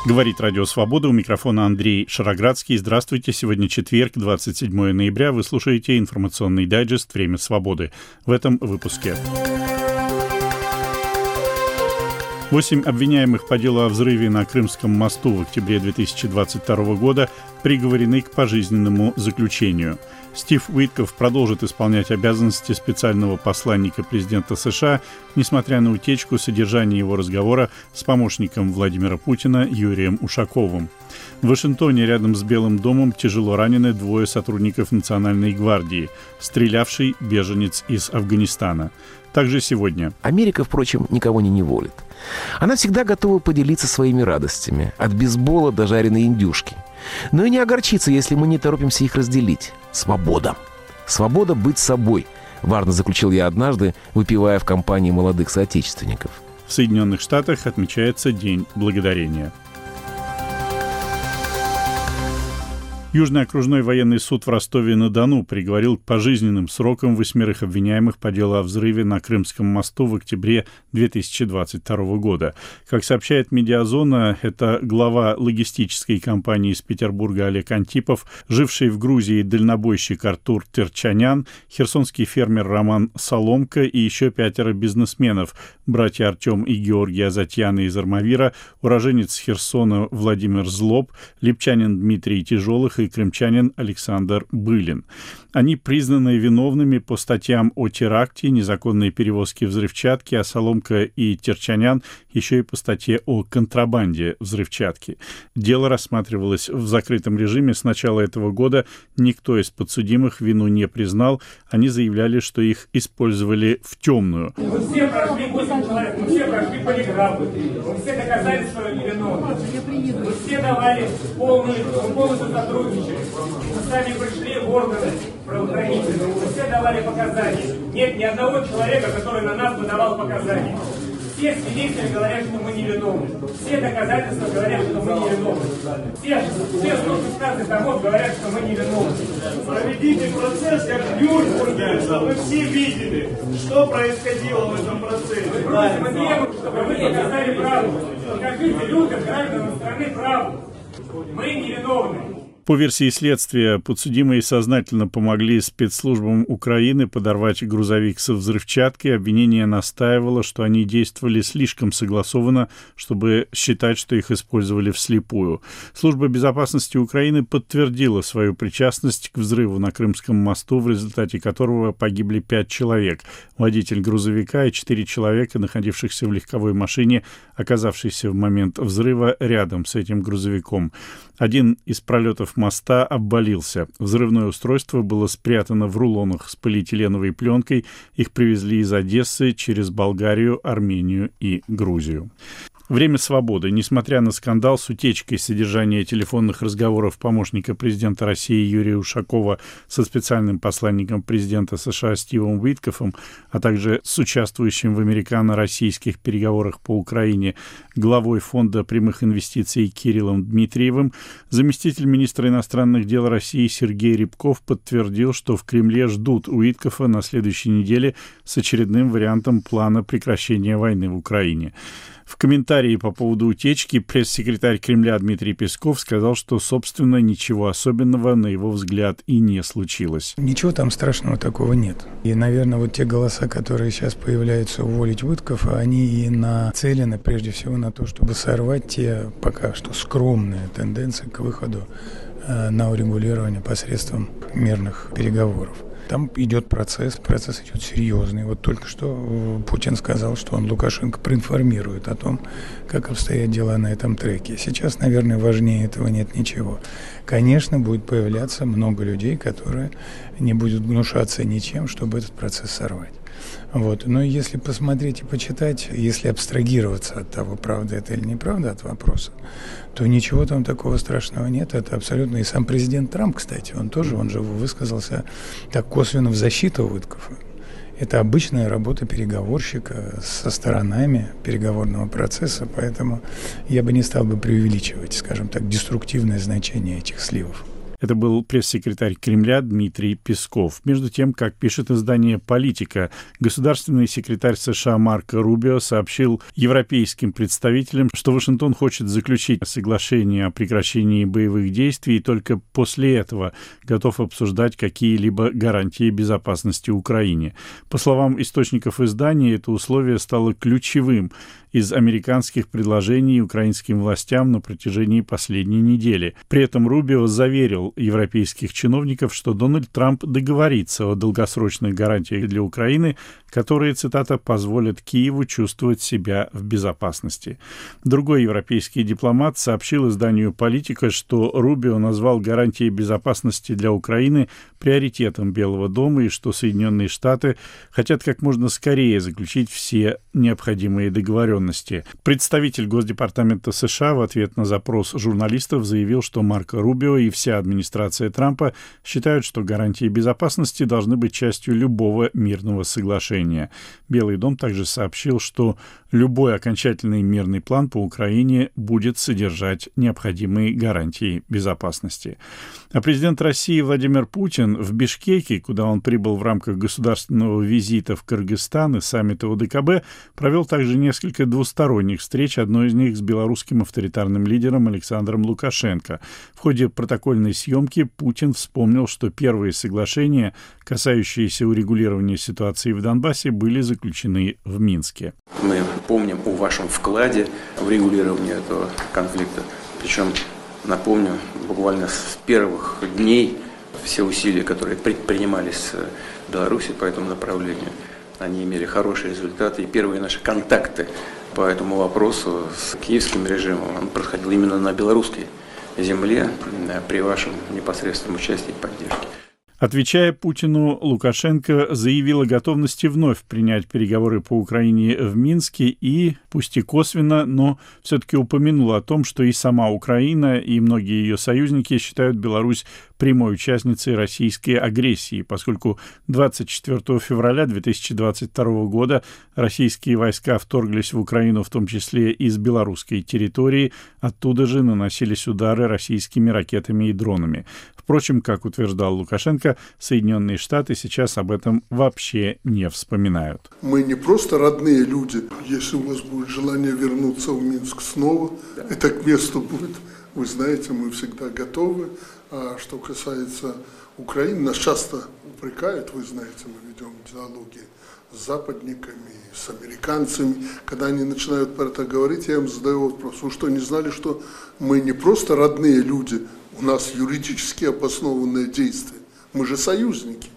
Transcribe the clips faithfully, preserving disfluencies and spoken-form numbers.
Говорит Радио Свобода, у микрофона Андрей Шароградский. Здравствуйте, сегодня четверг, двадцать седьмое ноября. Вы слушаете информационный дайджест «Время свободы». В этом выпуске. Восемь обвиняемых по делу о взрыве на Крымском мосту в октябре две тысячи двадцать второго года приговорены к пожизненному заключению. Стив Уитков продолжит исполнять обязанности специального посланника президента США, несмотря на утечку содержания его разговора с помощником Владимира Путина Юрием Ушаковым. В Вашингтоне рядом с Белым домом тяжело ранены двое сотрудников Национальной гвардии, стрелявший беженец из Афганистана. Также сегодня. Америка, впрочем, никого не неволит. Она всегда готова поделиться своими радостями, от бейсбола до жареной индюшки. Но и не огорчиться, если мы не торопимся их разделить. Свобода. Свобода быть собой, важно заключил я однажды, выпивая в компании молодых соотечественников. В Соединенных Штатах отмечается День Благодарения. Южный окружной военный суд в Ростове-на-Дону приговорил к пожизненным срокам восьмерых обвиняемых по делу о взрыве на Крымском мосту в октябре две тысячи двадцать второго года. Как сообщает «Медиазона», это глава логистической компании из Петербурга Олег Антипов, живший в Грузии дальнобойщик Артур Терчанян, херсонский фермер Роман Соломко и еще пятеро бизнесменов, братья Артем и Георгий Азатьяны из Армавира, уроженец Херсона Владимир Злоб, липчанин Дмитрий Тяжелых и крымчанин Александр Былин. Они признаны виновными по статьям о теракте, незаконной перевозке взрывчатки, а Соломко и Терчанян еще и по статье о контрабанде взрывчатки. Дело рассматривалось в закрытом режиме с начала этого года. Никто из подсудимых вину не признал. Они заявляли, что их использовали в темную. Мы все прошли восемь человек, мы все прошли полиграфы, мы все доказали, что невиновны. Мы все давали полную, полностью сотрудничали. Мы сами пришли в органы правоохранительные, мы все давали показания. Нет ни одного человека, который на нас бы давал показания. Все свидетели говорят, что мы невиновны. Все доказательства говорят, что мы невиновны. Все, все сто шестнадцать домов говорят, что мы невиновны. Проведите процесс, как в Нюрнберге, чтобы все видели, что происходило в этом процессе. Мы просим и требуем, чтобы вы доказали правду. Покажите людям, гражданам страны правду. Мы невиновны. По версии следствия, подсудимые сознательно помогли спецслужбам Украины подорвать грузовик со взрывчаткой. Обвинение настаивало, что они действовали слишком согласованно, чтобы считать, что их использовали вслепую. Служба безопасности Украины подтвердила свою причастность к взрыву на Крымском мосту, в результате которого погибли пять человек. Водитель грузовика и четыре человека, находившихся в легковой машине, оказавшейся в момент взрыва рядом с этим грузовиком. Один из пролетов моста обвалился. Взрывное устройство было спрятано в рулонах с полиэтиленовой пленкой. Их привезли из Одессы через Болгарию, Армению и Грузию. Время свободы. Несмотря на скандал с утечкой содержания телефонных разговоров помощника президента России Юрия Ушакова со специальным посланником президента США Стивом Уитковым, а также с участвующим в американо-российских переговорах по Украине главой Фонда прямых инвестиций Кириллом Дмитриевым, заместитель министра иностранных дел России Сергей Рябков подтвердил, что в Кремле ждут Уиткова на следующей неделе с очередным вариантом плана прекращения войны в Украине. В комментарии по поводу утечки пресс-секретарь Кремля Дмитрий Песков сказал, что, собственно, ничего особенного, на его взгляд, и не случилось. Ничего там страшного такого нет. И, наверное, вот те голоса, которые сейчас появляются уволить Уиткова, они и нацелены прежде всего на то, чтобы сорвать те пока что скромные тенденции к выходу на урегулирование посредством мирных переговоров. Там идет процесс, процесс идет серьезный. Вот только что Путин сказал, что он Лукашенко проинформирует о том, как обстоят дела на этом треке. Сейчас, наверное, важнее этого нет ничего. Конечно, будет появляться много людей, которые не будут гнушаться ничем, чтобы этот процесс сорвать. Вот. Но если посмотреть и почитать, если абстрагироваться от того, правда это или неправда, от вопроса, то ничего там такого страшного нет. Это абсолютно... И сам президент Трамп, кстати, он тоже, он же высказался так косвенно в защиту Уиткова. Это обычная работа переговорщика со сторонами переговорного процесса, поэтому я бы не стал бы преувеличивать, скажем так, деструктивное значение этих сливов. Это был пресс-секретарь Кремля Дмитрий Песков. Между тем, как пишет издание «Политика», государственный секретарь США Марко Рубио сообщил европейским представителям, что Вашингтон хочет заключить соглашение о прекращении боевых действий и только после этого готов обсуждать какие-либо гарантии безопасности Украине. По словам источников издания, это условие стало ключевым из американских предложений украинским властям на протяжении последней недели. При этом Рубио заверил европейских чиновников, что Дональд Трамп договорится о долгосрочных гарантиях для Украины, которые, цитата, «позволят Киеву чувствовать себя в безопасности». Другой европейский дипломат сообщил изданию «Политика», что Рубио назвал гарантии безопасности для Украины приоритетом Белого дома и что Соединенные Штаты хотят как можно скорее заключить все необходимые договоренности. Представитель Госдепартамента США в ответ на запрос журналистов заявил, что Марко Рубио и вся администрация Трампа считают, что гарантии безопасности должны быть частью любого мирного соглашения. Белый дом также сообщил, что любой окончательный мирный план по Украине будет содержать необходимые гарантии безопасности. А президент России Владимир Путин в Бишкеке, куда он прибыл в рамках государственного визита в Кыргызстан и саммита о дэ ка бэ, провел также несколько двусторонних встреч, одной из них с белорусским авторитарным лидером Александром Лукашенко. В ходе протокольной съемки Путин вспомнил, что первые соглашения, касающиеся урегулирования ситуации в Донбассе, были заключены в Минске. Мы помним о вашем вкладе в регулирование этого конфликта. Причем, напомню, буквально с первых дней все усилия, которые предпринимались в Беларуси по этому направлению, они имели хорошие результаты. И первые наши контакты по этому вопросу с киевским режимом происходил именно на белорусской земле при вашем непосредственном участии и поддержке. Отвечая Путину, Лукашенко заявил о готовности вновь принять переговоры по Украине в Минске и, пусть и косвенно, но все-таки упомянул о том, что и сама Украина, и многие ее союзники считают Беларусь прямой участницей российской агрессии, поскольку двадцать четвёртого февраля две тысячи двадцать второго года российские войска вторглись в Украину, в том числе из белорусской территории, оттуда же наносились удары российскими ракетами и дронами. Впрочем, как утверждал Лукашенко, Соединенные Штаты сейчас об этом вообще не вспоминают. Мы не просто родные люди. Если у вас будет желание вернуться в Минск снова, да. Это к месту будет. Вы знаете, мы всегда готовы. А что касается Украины, нас часто упрекают, вы знаете, мы ведем диалоги с западниками, с американцами. Когда они начинают про это говорить, я им задаю вопрос: вы что, не знали, что мы не просто родные люди, у нас юридически обоснованное действие, мы же союзники.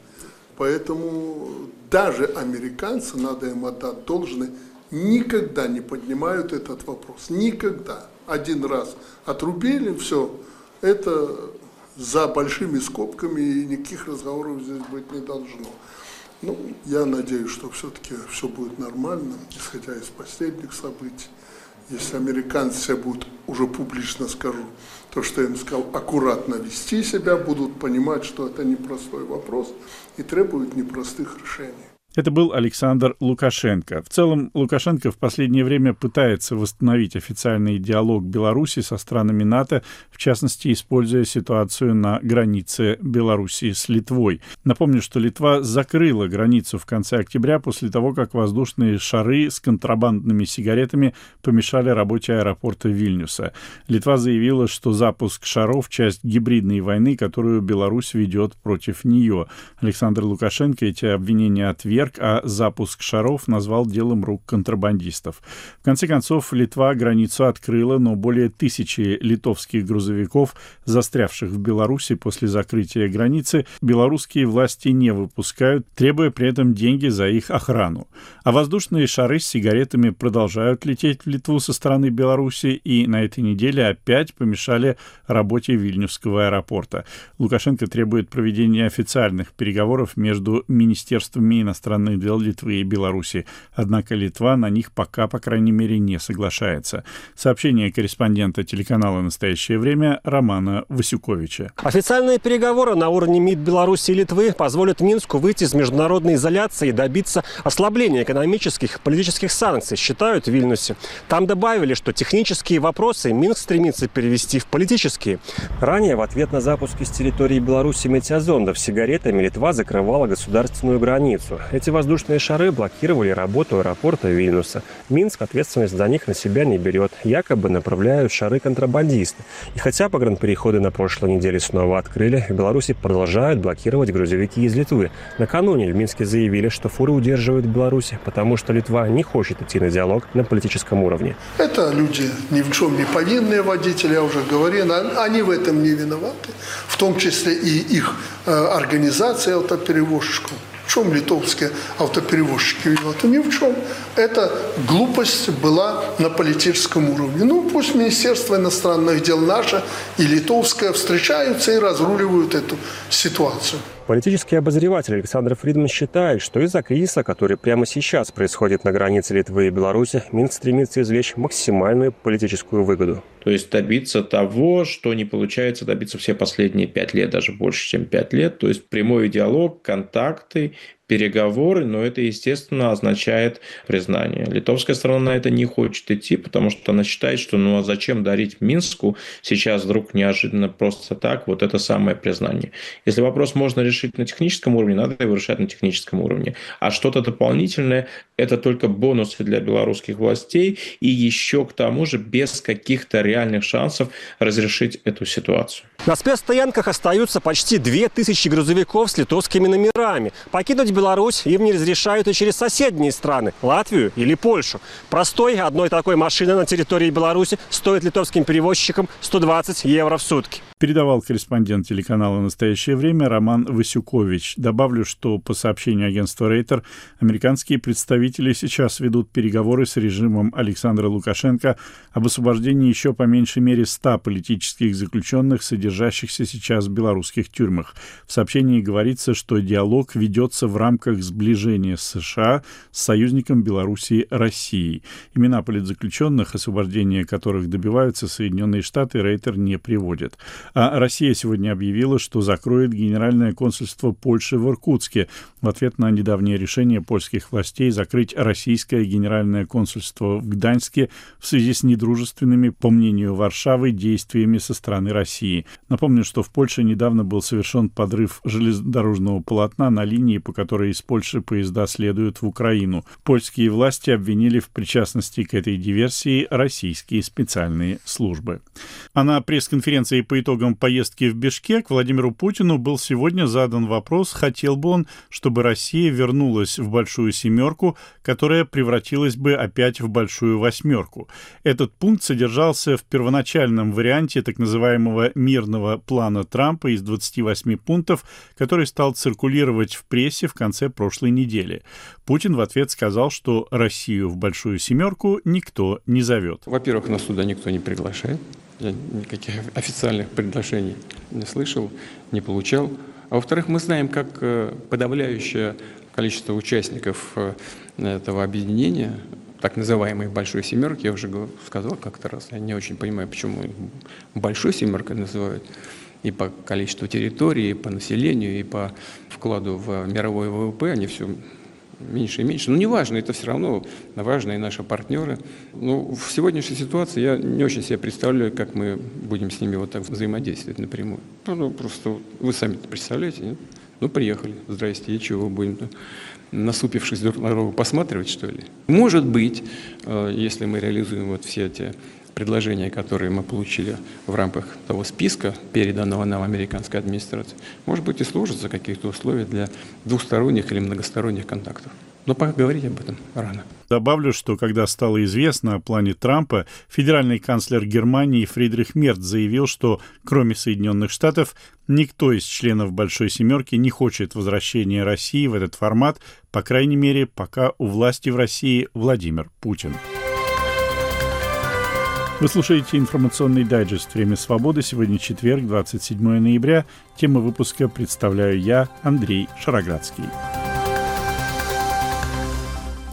Поэтому даже американцы, надо им отдать должное, никогда не поднимают этот вопрос. Никогда. Один раз отрубили, все, это за большими скобками, и никаких разговоров здесь быть не должно. Ну, я надеюсь, что все-таки все будет нормально, исходя из последних событий. Если американцы себя будут, уже публично скажу, то, что я им сказал, аккуратно вести себя, будут понимать, что это непростой вопрос и требует непростых решений. Это был Александр Лукашенко. В целом, Лукашенко в последнее время пытается восстановить официальный диалог Беларуси со странами НАТО, в частности, используя ситуацию на границе Беларуси с Литвой. Напомню, что Литва закрыла границу в конце октября после того, как воздушные шары с контрабандными сигаретами помешали работе аэропорта Вильнюса. Литва заявила, что запуск шаров — часть гибридной войны, которую Беларусь ведет против нее. Александр Лукашенко эти обвинения отверг, а запуск шаров назвал делом рук контрабандистов. В конце концов, Литва границу открыла, но более тысячи литовских грузовиков, застрявших в Беларуси после закрытия границы, белорусские власти не выпускают, требуя при этом деньги за их охрану. А воздушные шары с сигаретами продолжают лететь в Литву со стороны Беларуси и на этой неделе опять помешали работе Вильнюсского аэропорта. Лукашенко требует проведения официальных переговоров между министерствами иностранных иностранных дел Литвы и Беларуси. Однако Литва на них пока, по крайней мере, не соглашается. Сообщение корреспондента телеканала «Настоящее время» Романа Васюковича. Официальные переговоры на уровне МИД Беларуси и Литвы позволят Минску выйти из международной изоляции и добиться ослабления экономических и политических санкций, считают в Вильнюсе. Там добавили, что технические вопросы Минск стремится перевести в политические. Ранее в ответ на запуск из территории Беларуси метеозондов с сигаретами Литва закрывала государственную границу. Эти воздушные шары блокировали работу аэропорта Вильнюса. Минск ответственность за них на себя не берет. Якобы направляют шары контрабандисты. И хотя погранпереходы на прошлой неделе снова открыли, в Беларуси продолжают блокировать грузовики из Литвы. Накануне в Минске заявили, что фуры удерживают в Беларуси, потому что Литва не хочет идти на диалог на политическом уровне. Это люди ни в чем не повинные водители, я уже говорил, они в этом не виноваты, в том числе и их э, организация автоперевозчиков. В чем литовские автоперевозчики виноваты? Ни в чем. Эта глупость была на политическом уровне. Ну, пусть Министерство иностранных дел наше и литовское встречаются и разруливают эту ситуацию. Политический обозреватель Александр Фридман считает, что из-за кризиса, который прямо сейчас происходит на границе Литвы и Беларуси, Минск стремится извлечь максимальную политическую выгоду. То есть добиться того, что не получается добиться все последние пять лет, даже больше, чем пять лет. То есть прямой диалог, контакты, переговоры, но это, естественно, означает признание. Литовская сторона на это не хочет идти, потому что она считает, что ну а зачем дарить Минску сейчас вдруг неожиданно просто так вот это самое признание. Если вопрос можно решить на техническом уровне, надо его решать на техническом уровне. А что-то дополнительное – это только бонусы для белорусских властей и еще к тому же без каких-то реальных шансов разрешить эту ситуацию. На спецстоянках остаются почти две тысячи грузовиков с литовскими номерами. Покинуть Беларусь им не разрешают и через соседние страны – Латвию или Польшу. Простой одной такой машины на территории Беларуси стоит литовским перевозчикам сто двадцать евро в сутки. Передавал корреспондент телеканала «Настоящее время» Роман Васюкович. Добавлю, что по сообщению агентства Рейтер, американские представители сейчас ведут переговоры с режимом Александра Лукашенко об освобождении еще по меньшей мере ста политических заключенных, содержащихся сейчас в белорусских тюрьмах. В сообщении говорится, что диалог ведется в рамках сближения с США с союзником Белоруссии Россией. Имена политзаключенных, освобождения которых добиваются Соединенные Штаты, Рейтер не приводит. А Россия сегодня объявила, что закроет генеральное консульство Польши в Иркутске в ответ на недавнее решение польских властей закрыть российское генеральное консульство в Гданьске в связи с недружественными, по мнению Варшавы, действиями со стороны России. Напомню, что в Польше недавно был совершен подрыв железнодорожного полотна на линии, по которой из Польши поезда следуют в Украину. Польские власти обвинили в причастности к этой диверсии российские специальные службы. А на пресс-конференции по итогам поездки в Бишкек Владимиру Путину был сегодня задан вопрос, хотел бы он, чтобы Россия вернулась в большую семерку, которая превратилась бы опять в большую восьмерку. Этот пункт содержался в первоначальном варианте так называемого мирного плана Трампа из двадцати восьми пунктов, который стал циркулировать в прессе в конце прошлой недели. Путин в ответ сказал, что Россию в большую семерку никто не зовет. Во-первых, нас туда никто не приглашает. Я никаких официальных приглашений не слышал, не получал. А во-вторых, мы знаем, как подавляющее количество участников этого объединения, так называемой «большой семерки», я уже сказал как-то раз, я не очень понимаю, почему «большой семеркой» называют, и по количеству территории, и по населению, и по вкладу в мировой ВВП, они все меньше и меньше. Но неважно, это все равно важно, и наши партнеры. Но в сегодняшней ситуации я не очень себе представляю, как мы будем с ними вот так взаимодействовать напрямую. Ну, просто вы сами представляете, нет? Ну, приехали, здрасте, и чего, будем насупившись друг на друга посматривать, что ли? Может быть, если мы реализуем вот все эти предложения, которые мы получили в рамках того списка, переданного нам американской администрацией, может быть, и сложатся какие-то условия для двухсторонних или многосторонних контактов. Но пока говорить об этом рано. Добавлю, что когда стало известно о плане Трампа, федеральный канцлер Германии Фридрих Мерц заявил, что кроме Соединенных Штатов никто из членов «Большой семерки» не хочет возвращения России в этот формат, по крайней мере, пока у власти в России Владимир Путин. Вы слушаете информационный дайджест «Время свободы». Сегодня четверг, двадцать седьмое ноября. Тему выпуска представляю я, Андрей Шароградский.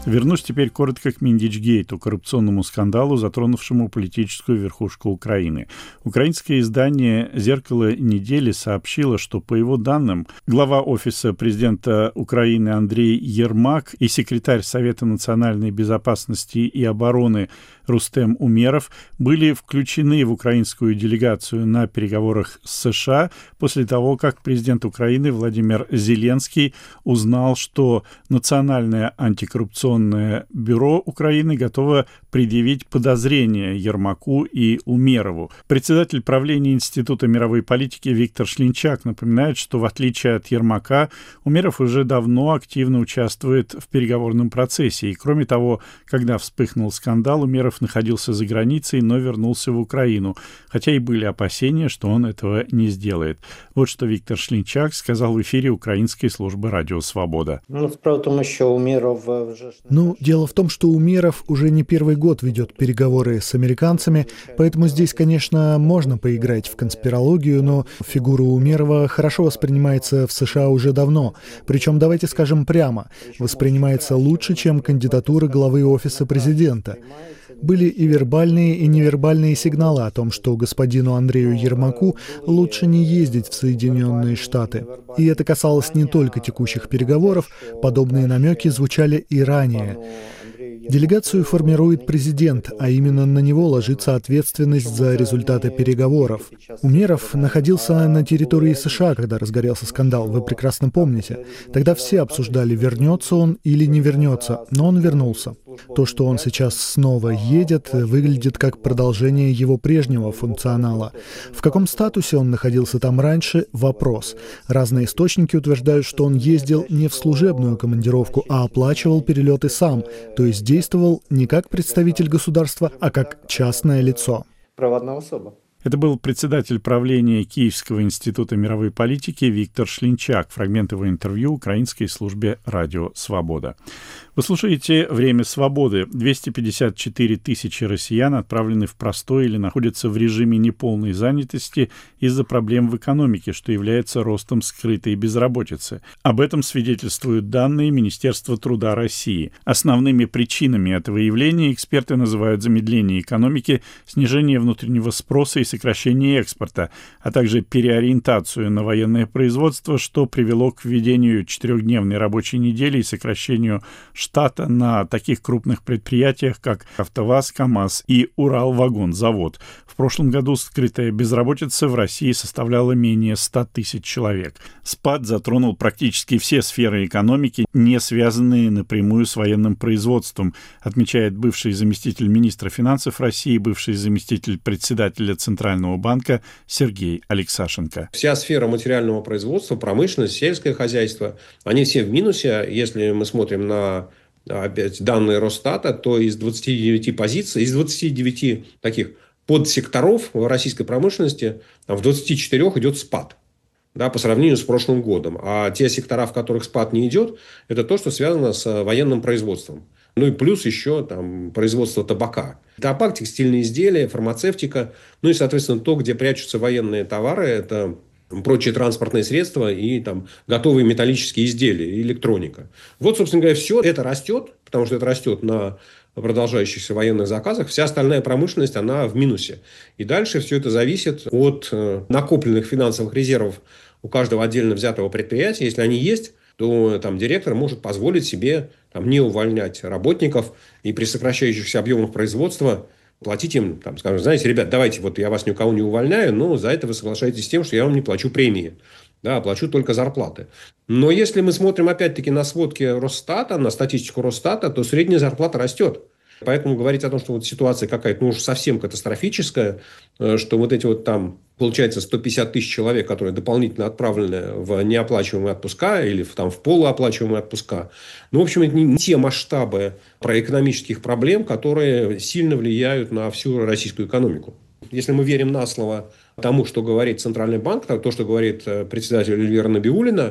Вернусь теперь коротко к Миндичгейту, коррупционному скандалу, затронувшему политическую верхушку Украины. Украинское издание «Зеркало недели» сообщило, что, по его данным, глава Офиса президента Украины Андрей Ермак и секретарь Совета национальной безопасности и обороны Рустем Умеров были включены в украинскую делегацию на переговорах с США после того, как президент Украины Владимир Зеленский узнал, что Национальное антикоррупционное бюро Украины готово предъявить подозрения Ермаку и Умерову. Председатель правления Института мировой политики Виктор Шлинчак напоминает, что в отличие от Ермака, Умеров уже давно активно участвует в переговорном процессе. И кроме того, когда вспыхнул скандал, Умеров находился за границей, но вернулся в Украину, хотя и были опасения, что он этого не сделает. Вот что Виктор Шлинчак сказал в эфире украинской службы «Радио Свобода». Ну, справа в том, что Умеров... Ну, дело в том, что Умеров уже не первый год ведет переговоры с американцами, поэтому здесь, конечно, можно поиграть в конспирологию, но фигура Умерова хорошо воспринимается в США уже давно. Причем, давайте скажем прямо, воспринимается лучше, чем кандидатура главы Офиса президента. Были и вербальные, и невербальные сигналы о том, что господину Андрею Ермаку лучше не ездить в Соединенные Штаты. И это касалось не только текущих переговоров, подобные намеки звучали и ранее. Делегацию формирует президент, а именно на него ложится ответственность за результаты переговоров. Умеров находился на территории США, когда разгорелся скандал, вы прекрасно помните. Тогда все обсуждали, вернется он или не вернется, но он вернулся. То, что он сейчас снова едет, выглядит как продолжение его прежнего функционала. В каком статусе он находился там раньше – вопрос. Разные источники утверждают, что он ездил не в служебную командировку, а оплачивал перелеты сам, то есть действовал не как представитель государства, а как частное лицо. Приватная особа. Это был председатель правления Киевского института мировой политики Виктор Шлинчак. Фрагмент его интервью украинской службе «Радио Свобода». Вы слушаете «Время свободы». двести пятьдесят четыре тысячи россиян отправлены в простой или находятся в режиме неполной занятости из-за проблем в экономике, что является ростом скрытой безработицы. Об этом свидетельствуют данные Министерства труда России. Основными причинами этого явления эксперты называют замедление экономики, снижение внутреннего спроса и сокращение экспорта, а также переориентацию на военное производство, что привело к введению четырехдневной рабочей недели и сокращению штата на таких крупных предприятиях, как АвтоВАЗ, КАМАЗ и Уралвагонзавод. В прошлом году скрытая безработица в России составляла менее ста тысяч человек. Спад затронул практически все сферы экономики, не связанные напрямую с военным производством, отмечает бывший заместитель министра финансов России, бывший заместитель председателя Центрального банка Сергей Алексашенко. Вся сфера материального производства, промышленность, сельское хозяйство, они все в минусе. Если мы смотрим на опять данные Росстата, то из двадцати девяти позиций, из двадцати девяти таких подсекторов в российской промышленности в двадцати четырёх идет спад, да, по сравнению с прошлым годом. А те сектора, в которых спад не идет, это то, что связано с военным производством. Ну и плюс еще там производство табака. Табак, текстильные изделия, фармацевтика. Ну и, соответственно, то, где прячутся военные товары, это прочие транспортные средства и там готовые металлические изделия, и электроника. Вот, собственно говоря, все это растет, потому что это растет на продолжающихся военных заказах. Вся остальная промышленность, она в минусе. И дальше все это зависит от накопленных финансовых резервов у каждого отдельно взятого предприятия. Если они есть, то там директор может позволить себе там, не увольнять работников и при сокращающихся объемах производства платить им, там, скажем, знаете, ребят, давайте, вот я вас ни у кого не увольняю, но за это вы соглашаетесь с тем, что я вам не плачу премии. Да, плачу только зарплаты. Но если мы смотрим опять-таки на сводки Росстата, на статистику Росстата, то средняя зарплата растет. Поэтому говорить о том, что вот ситуация какая-то ну, уж совсем катастрофическая, что вот эти вот там, получается, сто пятьдесят тысяч человек, которые дополнительно отправлены в неоплачиваемые отпуска или в, там, в полуоплачиваемые отпуска, ну, в общем, это не те масштабы проэкономических проблем, которые сильно влияют на всю российскую экономику. Если мы верим на слово тому, что говорит Центральный банк, то, что говорит председатель Эльвира Набиуллина,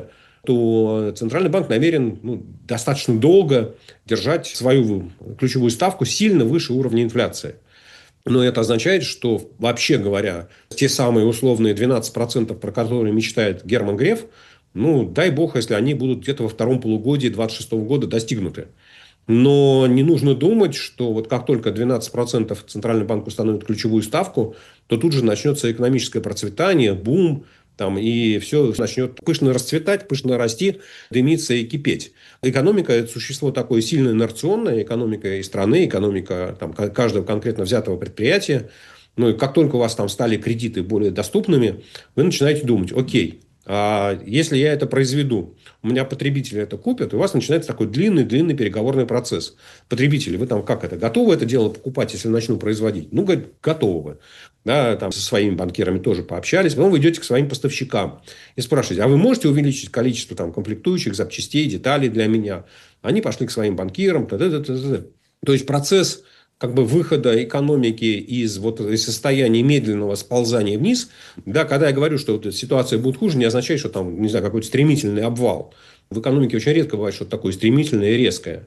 то Центральный банк намерен ну, достаточно долго держать свою ключевую ставку сильно выше уровня инфляции. Но это означает, что, вообще говоря, те самые условные двенадцать процентов, про которые мечтает Герман Греф, ну, дай бог, если они будут где-то во втором полугодии две тысячи двадцать шестого года достигнуты. Но не нужно думать, что вот как только двенадцать процентов Центральный банк установит ключевую ставку, то тут же начнется экономическое процветание, бум, там, и все начнет пышно расцветать, пышно расти, дымиться и кипеть. Экономика – это существо такое сильно инерционное, экономика и страны, экономика там, каждого конкретно взятого предприятия. Ну, и как только у вас там стали кредиты более доступными, вы начинаете думать, окей, а если я это произведу, у меня потребители это купят, и у вас начинается такой длинный-длинный переговорный процесс. Потребители, вы там как это, готовы это дело покупать, если начну производить? Ну, говорит, готовы. Да, там со своими банкирами тоже пообщались. Потом вы идете к своим поставщикам и спрашиваете, а вы можете увеличить количество там, комплектующих, запчастей, деталей для меня? Они пошли к своим банкирам. Та-та-та-та-та. То есть процесс как бы выхода экономики из, вот, из состояния медленного сползания вниз, да, когда я говорю, что вот ситуация будет хуже, не означает, что там, не знаю, какой-то стремительный обвал. В экономике очень редко бывает что-то такое стремительное и резкое.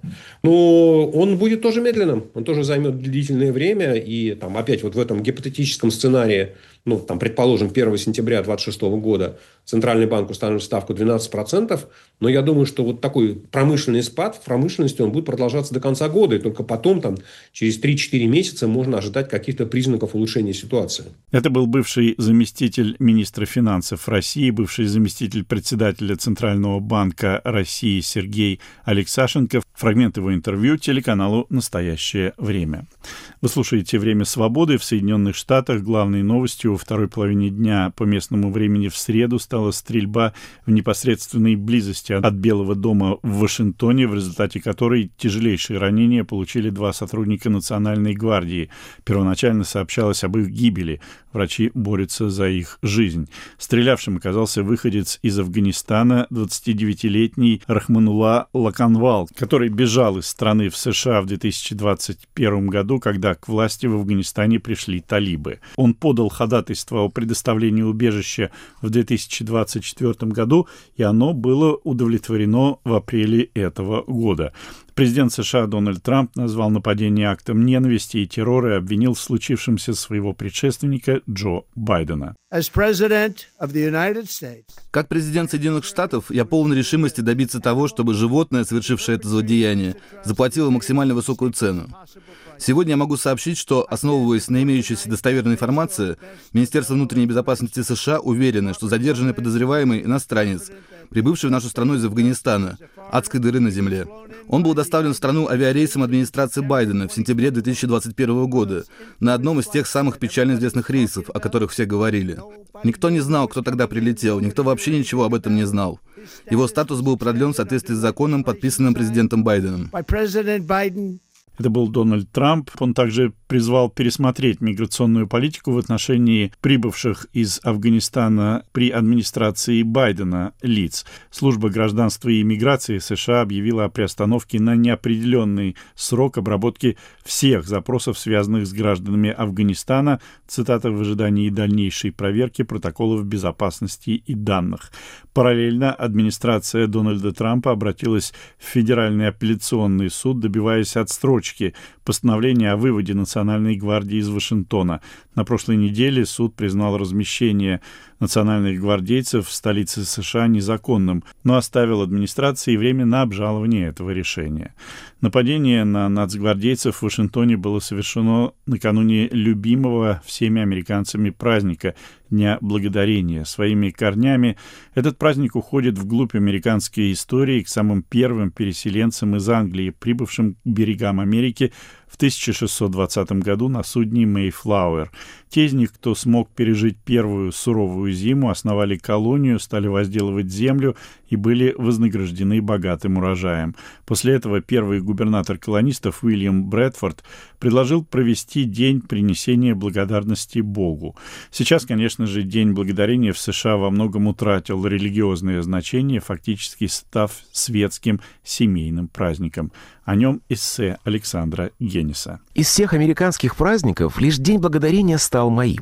Но он будет тоже медленным, он тоже займет длительное время. И там, опять вот в этом гипотетическом сценарии, ну, там, предположим, первого сентября две тысячи двадцать шестого года Центральный банк установит ставку двенадцать процентов. Но я думаю, что вот такой промышленный спад в промышленности он будет продолжаться до конца года. И только потом, там, через три-четыре месяца можно ожидать каких-то признаков улучшения ситуации. Это был бывший заместитель министра финансов России, бывший заместитель председателя Центрального банка России Сергей Алексашенко. Фрагмент его интервью телеканалу «Настоящее время». Вы слушаете «Время свободы». В Соединенных Штатах главной новостью во второй половине дня по местному времени в среду стала стрельба в непосредственной близости от Белого дома в Вашингтоне, в результате которой тяжелейшие ранения получили два сотрудника Национальной гвардии. Первоначально сообщалось об их гибели. Врачи борются за их жизнь. Стрелявшим оказался выходец из Афганистана, двадцатидевятилетний Рахманулла Лаканвал, который бежал из страны в США в две тысячи двадцать первом году, когда к власти в Афганистане пришли талибы. Он подал ходатайство о предоставлении убежища в две тысячи двадцать четвёртом году, и оно было удовлетворено в апреле этого года. Президент США Дональд Трамп назвал нападение актом ненависти и террора и обвинил в случившемся своего предшественника Джо Байдена. Как президент Соединенных Штатов, я полон решимости добиться того, чтобы животное, совершившее это злодеяние, заплатило максимально высокую цену. Сегодня я могу сообщить, что, основываясь на имеющейся достоверной информации, Министерство внутренней безопасности США уверено, что задержанный подозреваемый иностранец, прибывший в нашу страну из Афганистана, адской дыры на земле. Он был доставлен в страну авиарейсом администрации Байдена в сентябре две тысячи двадцать первого года на одном из тех самых печально известных рейсов, о которых все говорили. Никто не знал, кто тогда прилетел, никто вообще ничего об этом не знал. Его статус был продлен в соответствии с законом, подписанным президентом Байденом. Это был Дональд Трамп. Он также призвал пересмотреть миграционную политику в отношении прибывших из Афганистана при администрации Байдена лиц. Служба гражданства и иммиграции США объявила о приостановке на неопределенный срок обработки всех запросов, связанных с гражданами Афганистана, цитата, в ожидании дальнейшей проверки протоколов безопасности и данных. Параллельно администрация Дональда Трампа обратилась в Федеральный апелляционный суд, добиваясь отсрочки постановления о выводе Национальной гвардии из Вашингтона. На прошлой неделе суд признал размещение национальных гвардейцев в столице США незаконным, но оставил администрации время на обжалование этого решения. Нападение на нацгвардейцев в Вашингтоне было совершено накануне любимого всеми американцами праздника Дня Благодарения. Своими корнями этот праздник уходит вглубь американской истории, к самым первым переселенцам из Англии, прибывшим к берегам Америки в тысяча шестьсот двадцатом году на судне «Мэйфлауэр». Те из них, кто смог пережить первую суровую зиму, основали колонию, стали возделывать землю и были вознаграждены богатым урожаем. После этого первый губернатор колонистов Уильям Брэдфорд предложил провести день принесения благодарности Богу. Сейчас, конечно же, День Благодарения в США во многом утратил религиозное значение, фактически став светским семейным праздником. О нем эссе Александра Генниса. Из всех американских праздников лишь День Благодарения стал моим.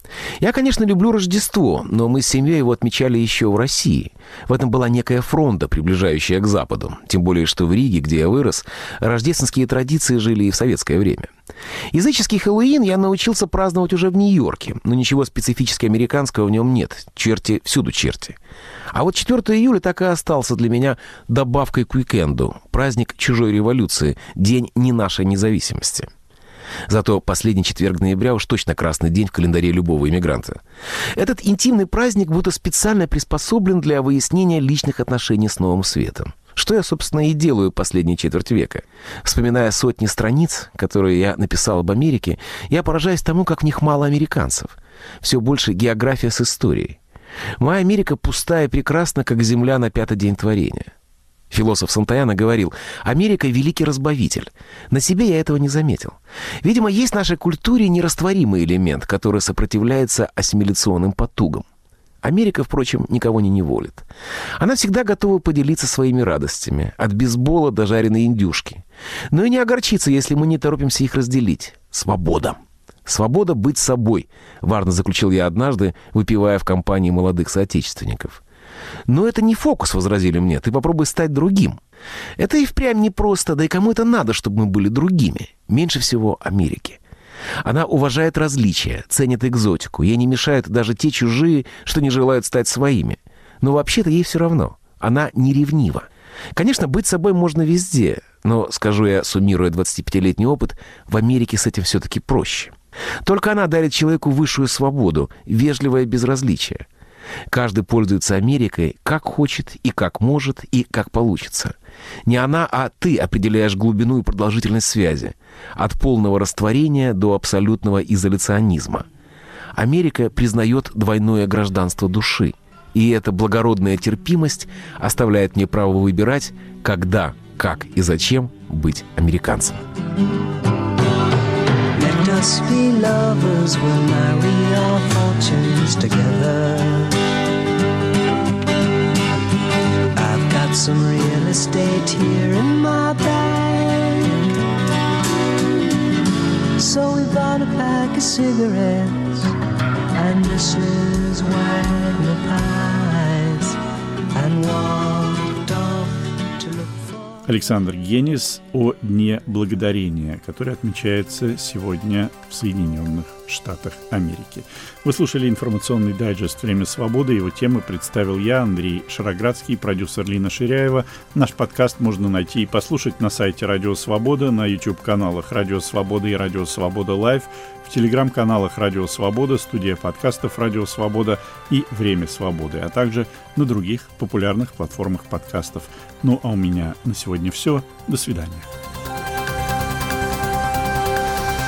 Я, конечно, люблю Рождество, но мы с семьей его отмечали еще в России. В этом была некая фронта, приближающая к Западу. Тем более, что в Риге, где я вырос, рождественские традиции жили и в советское время. Языческий Хэллоуин я научился праздновать уже в Нью-Йорке, но ничего специфически американского в нем нет. Черти всюду черти. А вот четвёртого июля так и остался для меня добавкой к уикенду. Праздник чужой революции, день не нашей независимости. Зато последний четверг ноября уж точно красный день в календаре любого иммигранта. Этот интимный праздник будто специально приспособлен для выяснения личных отношений с новым светом. Что я, собственно, и делаю последние четверть века. Вспоминая сотни страниц, которые я написал об Америке, я поражаюсь тому, как в них мало американцев. Все больше география с историей. Моя Америка пустая и прекрасна, как земля на пятый день творения. Философ Сантаяна говорил: «Америка — великий разбавитель». На себе я этого не заметил. Видимо, есть в нашей культуре нерастворимый элемент, который сопротивляется ассимиляционным потугам. Америка, впрочем, никого не неволит. Она всегда готова поделиться своими радостями, от бейсбола до жареной индюшки. Но и не огорчиться, если мы не торопимся их разделить. Свобода. Свобода быть собой, важно заключил я однажды, выпивая в компании молодых соотечественников. «Но это не фокус», — возразили мне, — «ты попробуй стать другим». Это и впрямь непросто, да и кому это надо, чтобы мы были другими? Меньше всего Америке. Она уважает различия, ценит экзотику, ей не мешают даже те чужие, что не желают стать своими. Но вообще-то ей все равно, она не ревнива. Конечно, быть собой можно везде, но, скажу я, суммируя двадцатипятилетний опыт, в Америке с этим все-таки проще. Только она дарит человеку высшую свободу, вежливое безразличие. Каждый пользуется Америкой как хочет и как может и как получится. Не она, а ты определяешь глубину и продолжительность связи. От полного растворения до абсолютного изоляционизма. Америка признает двойное гражданство души. И эта благородная терпимость оставляет мне право выбирать, когда, как и зачем быть американцем. Let us be lovers, we'll marry our fortunes together. I've got some real estate here in my bag, so we bought a pack of cigarettes and Missus Wagner pies and walked off to look for... Александр Генис о Дне Благодарения, который отмечается сегодня в Соединенных Штатах Америки. Вы слушали информационный дайджест «Время свободы». Его темы представил я, Андрей Шароградский, продюсер Лина Ширяева. Наш подкаст можно найти и послушать на сайте Радио Свобода, на YouTube-каналах Радио Свобода и Радио Свобода Лайв, в телеграм-каналах Радио Свобода, студия подкастов Радио Свобода и Время свободы, а также на других популярных платформах подкастов. Ну а у меня на сегодня все. До свидания.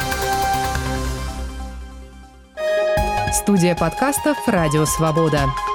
Студия подкастов «Радио Свобода».